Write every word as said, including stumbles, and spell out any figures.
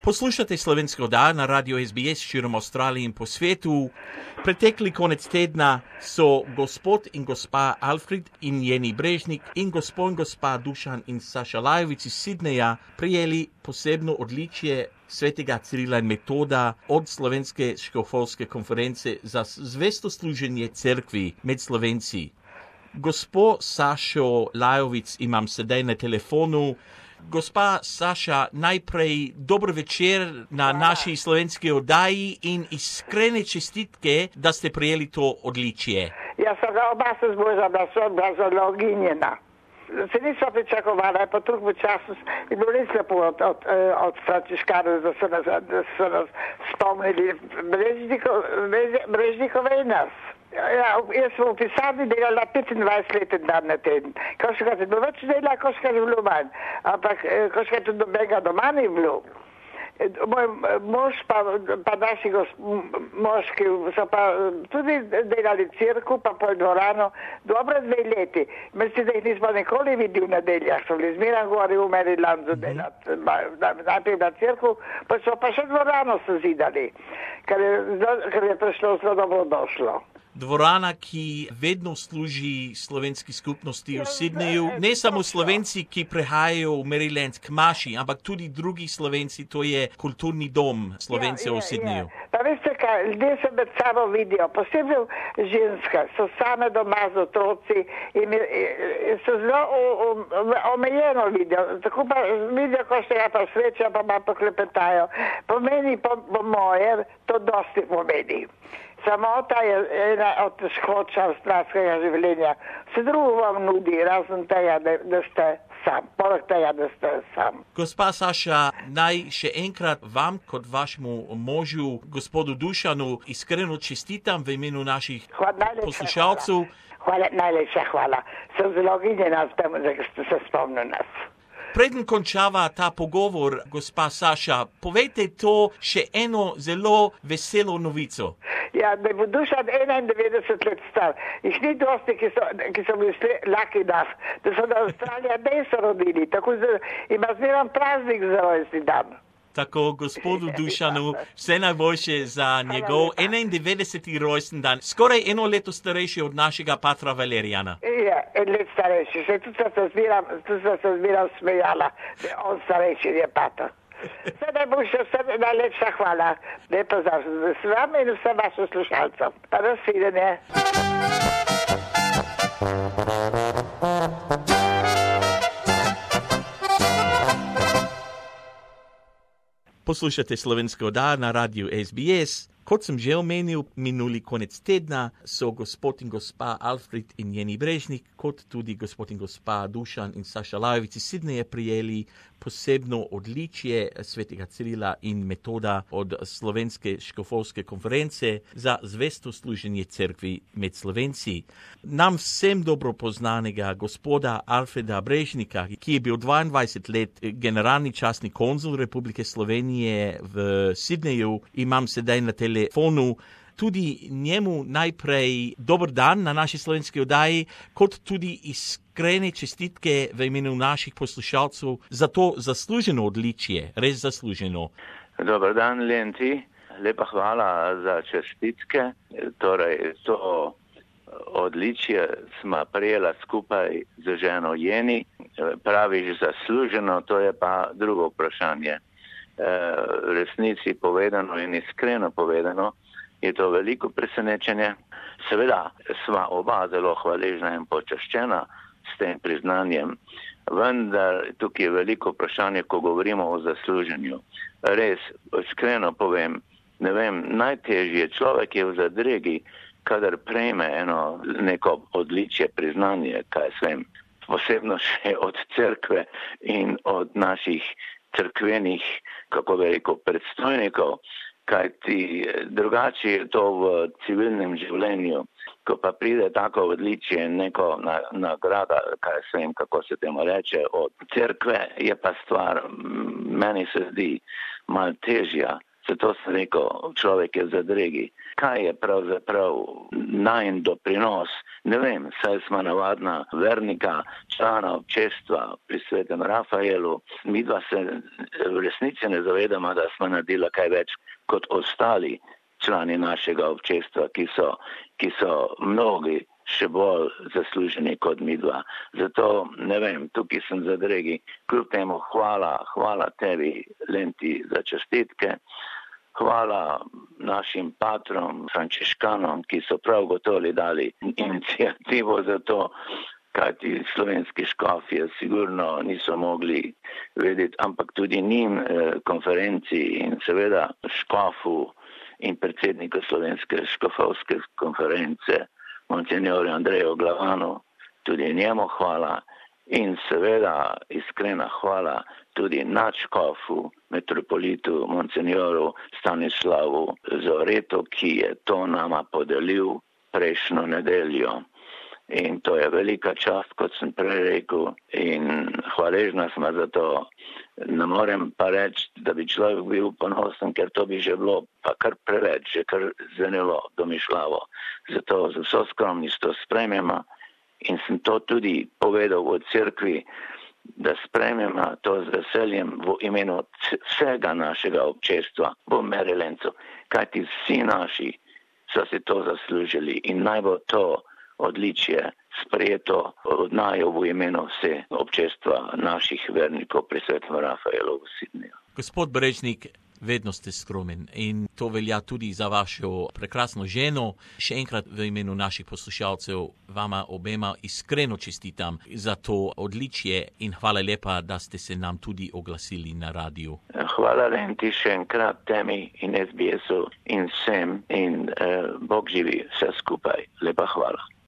Poslušate Slovenski oddajo na Radio S B S širom Avstralije in po svetu. Pretekli konec tedna so gospod in gospa Alfred in Jenny Brežnik in gospod in gospa Dušan in Saša Lajovic iz Sydneyja prijeli posebno odličje svetega Cirila in Metoda od Slovenske škofovske konference za zvesto služenje cerkvi med Slovenci. Gospo Sašo Lajovic imam sedaj na telefonu. Gospa Saša, najprej dober večer na naši slovenski oddaji in iskrene čestitke, da ste prijeli to odličje. Ja sam ga oba se zboža, da so obrazologinjena. Se nismo pričakovali, pa toliko času je bilo res lepo od, od, od Frančiškanov, da so nas, da so nas spomnili Brežnikov, Brežnikove in nas. Ja, jaz sem v pisarni delala petindvajset let in dan na teden. Koškrat je bilo več dela, koškrat je bilo manj. Ampak koškrat tudi nobenega doma ni bilo. Moj mož pa, pa naši moški so pa tudi delali cirku, pa pol dvorano, dobro dve leti. Mislim, da jih nismo nikoli videli v nedeljah. So bili zmeraj gori v Marylandu delati. Najprej na cirku, pa so pa še dvorano so zidali, ker je, ker je prišlo zelo dobro došlo. Dvorana, ki vedno služi slovenski skupnosti v Sydneyju. Ne samo Slovenci, ki prihajajo v Maryland k maši, ampak tudi drugi Slovenci, to je kulturni dom Slovencev v Sydneyju. Pa veste kaj, ljudje se med sabo vidijo, posebej ženska, so same doma z otroci in so zelo omejeno vidijo. Tako pa vidijo, ko se ga pa srečajo, pa malo poklepetajo. Pomeni po, po moje, to dosti pomeni. Samota je ena od težkoč avstralskega življenja. Vse drugo vam nudi, razen tega, da, da ste sam. Poleg tega, da ste sam. Gospa Saša, naj še enkrat vam kot vašemu možu, gospodu Dušanu, iskreno čestitam v imenu naših hvala, poslušalcev. Hvala, hvala, najlepša hvala. Sem zelo ginjena s tem, da ste se spomnili nas. Preden končava ta pogovor, gospa Saša, povejte to še eno zelo veselo novico. Ja, da bo Dušan enaindevetdeset let star. Jih ni dosti, ki so, ki so bili lucky enough, da so na Avstralija ne so rodili. Tako da ima zmeran praznik za rojstni dan. Tako, gospodu Dušanu, vse najboljše za njegov enaindevetdeseti rojstni dan. Skoraj eno leto starejši od našega patra Valerijana. Ja, en let starejši. Še tu sem se zbiram, tu sem se zbiram smejala, da on starejši je patra. Vse najboljše, vse najlepša hvala. Lepo za s vami in vsem vašim slušalcem. Pa nasvidenje. Poslušate Slovensko oddajo na Radio S B S. Kot sem že omenil, minuli konec tedna so gospod in gospa Alfred in Jenny Brežnik, kot tudi gospod in gospa Dušan in Saša Lajovic iz Sydneyja prijeli posebno odličje svetega Cirila in Metoda od Slovenske škofovske konference za zvesto služenje cerkvi med Slovenci. Nam vsem dobro poznanega gospoda Alfreda Brežnika, ki je bil dvaindvajset let generalni častni konzul Republike Slovenije v Sydneyju, imam sedaj na telefonu. Tudi njemu najprej dober dan na naši slovenski oddaji, kot tudi iskrene čestitke v imenu naših poslušalcev za to zasluženo odličje, res zasluženo. Dobar dan, Lenti. Lepa hvala za čestitke. Torej, to odličje smo prijela skupaj z ženo Jenny. Praviš zasluženo, to je pa drugo vprašanje. Resnici povedano in iskreno povedano, je to veliko presenečenje. Seveda sva oba zelo hvaležna in počaščena s tem priznanjem, vendar tukaj je veliko vprašanje, ko govorimo o zasluženju. Res, iskreno povem, ne vem, najtežje človek je v zadregi, kadar prejme eno neko odličje, priznanje, kaj svem, posebno še od cerkve in od naših cerkvenih, kako bi rekel, predstojnikov, kajti drugače je to v civilnem življenju, ko pa pride tako odličje, neko nagrada, kaj vem, kako se temu reče, od cerkve, je pa stvar, meni se zdi, malo težja. Zato sem rekel, človek je v zadregi. Kaj je pravzaprav najn doprinos? Ne vem, saj smo navadna vernika, člana občestva pri svetem Rafaelu. Mi dva se v resnici ne zavedamo, da smo naredili kaj več kot ostali člani našega občestva, ki so, ki so mnogi še bolj zasluženi kot mi dva. Zato, ne vem, tukaj sem v zadregi. Kljub temu hvala, hvala tebi, Lenti, za čestitke. Hvala našim patrom, frančiškanom, ki so prav gotovo dali inicijativo za to, kajti slovenski škofje sigurno niso mogli vedeti, ampak tudi njim konferenci in seveda škofu in predsedniku slovenske škofovske konference, monsenjorju Andreju Glavanu, tudi njemu hvala in seveda iskrena hvala tudi nadškofu, metropolitu, monsenjoru Stanislavu Zoretu, ki je to nama podelil prejšnjo nedeljo. In to je velika čast, kot sem prej rekel, in hvaležna smo za to. Ne morem pa reči, da bi človek bil ponosen, ker to bi že bilo pa kar preveč, že kar zvenelo domišljavo. Zato z vso skromnostjo sprejmemo in sem to tudi povedal v cerkvi, da sprejmemo to z veseljem v imenu vsega našega občestva v Marylandu, kajti vsi naši so si to zaslužili in naj bo to odličje sprejeto od naju v imenu vse občestva naših vernikov pri svetem Rafaelu v Sydneyju. Gospod Brežnik, vedno ste skromen in to velja tudi za vašo prekrasno ženo. Še enkrat v imenu naših poslušalcev vama obema iskreno čestitam za to odličje in hvala lepa, da ste se nam tudi oglasili na radiju. Hvala Lenti še enkrat temi in S B S-u in vsem in uh, Bog živi vse skupaj. Lepa hvala.